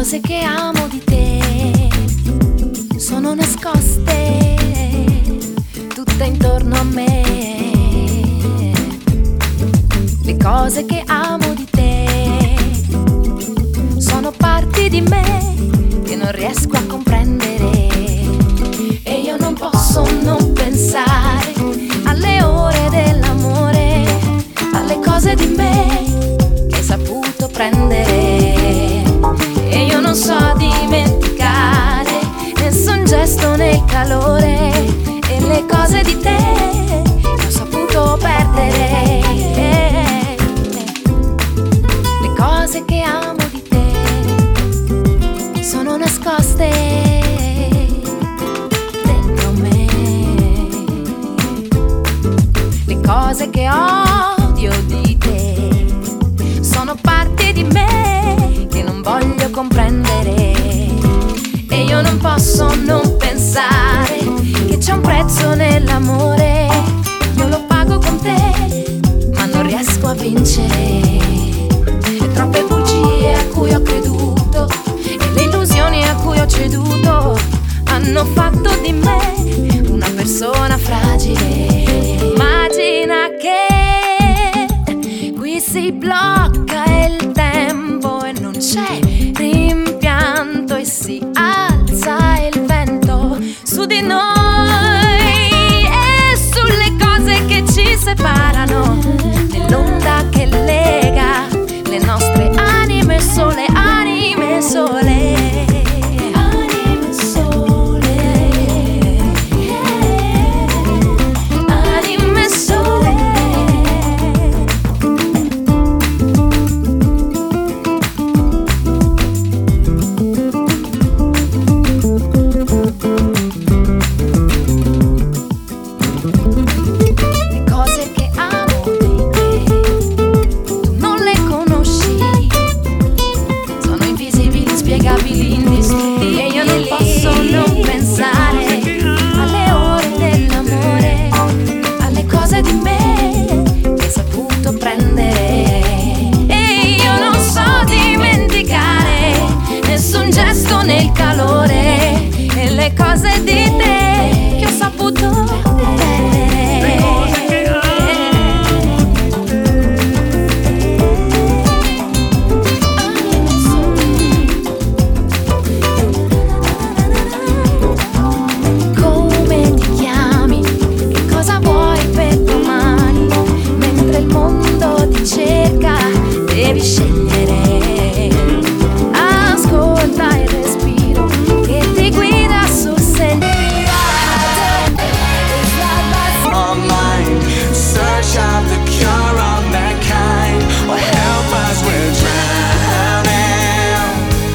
cose che amo di te sono nascoste tutte intorno a me. Le cose che amo di te sono parti di me che non riesco a comprendere. E io non posso non pensare alle ore dell'amore, alle cose di me che hai saputo prendere. E io non so dimenticare nessun gesto né calore, e le cose di te che ho saputo perdere. Le cose che amo di te sono nascoste dentro me. Le cose che odio di te sono parti di me che non voglio comprendere. E io non posso non pensare che c'è un prezzo nell'amore. Io lo pago con te, ma non riesco a vincere. Le troppe bugie a cui ho creduto e le illusioni a cui ho ceduto hanno fatto di me una persona fragile. Immagina che qui si blocca il tempo e non c'è rimpianto, e si alza il vento su di noi e sulle cose che ci separano, nell'onda che lega le nostre anime sole, anime sole. Anime sole, anime sole. Le cose